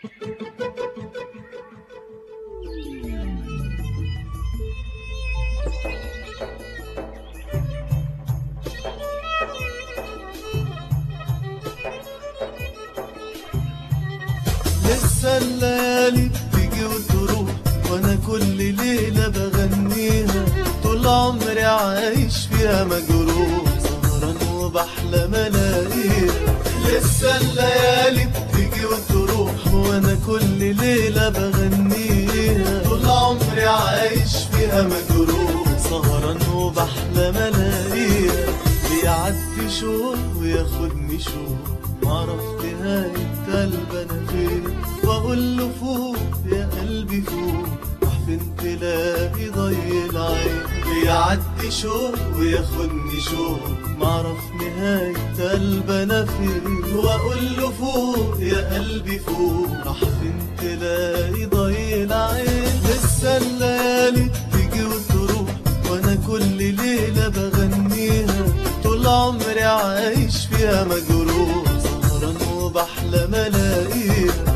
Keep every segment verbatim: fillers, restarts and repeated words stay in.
لسه الليالي بتيجي وتروح وانا كل ليلة بغنيها، طول عمري عايش فيها مجروح سهران وبحلم الاقيها. لسه الليالي بتيجي وتروح وانا كل ليلة بغنيها، طول عمري عايش فيها مجروح سهران وبحلم الاقيها. بيعدي شوق وياخدني شوق معرف نهاية قلب انا فين، واقول له فوق يا قلبي فوق راح فين تلاقي ضي العين. بيعدي شوق وياخدني شوق معرف نهاية قلب انا فين، واقول له فوق يا قلبي فوق راح فين تلاقي ضي العين. لسه الليالي تيجي وتروح وانا كل ليلة بغنيها، طول عمري عايش فيها مجروح سهران وبحلم الاقيها.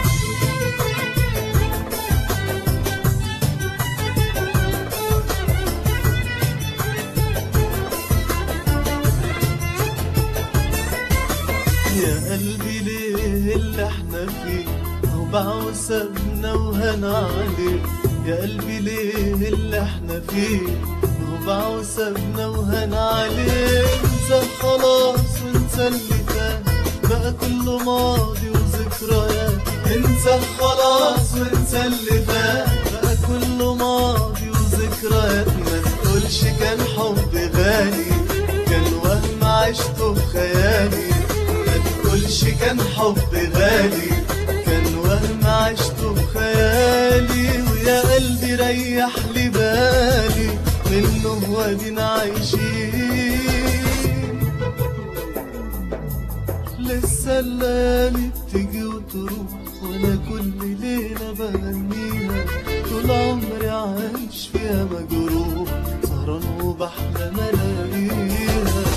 يا قلبي ليه اللي احنا فيه هو باع وسابنا وهنا عليه. يا قلبي ليه اللي احنا فيه هو باع وسابنا وهنا عليه. انسى خلاص وانسى اللي فات بقى كله ماضي وذكريات. انسى خلاص وانسى اللي فات بقى كله ماضي وذكريات. ما تقولش كان حب غالي كان وهم عشته بخيالي. متقولش كان حب غالي كان وهم عشته بخيالي. ويا قلبي ريح لي بالي منه وادينا عايشين. لسه الليالي بتيجي وتروح وانا كل ليلة بغنيها، طول عمري عايش فيها مجروح سهران وبحلم الاقيها.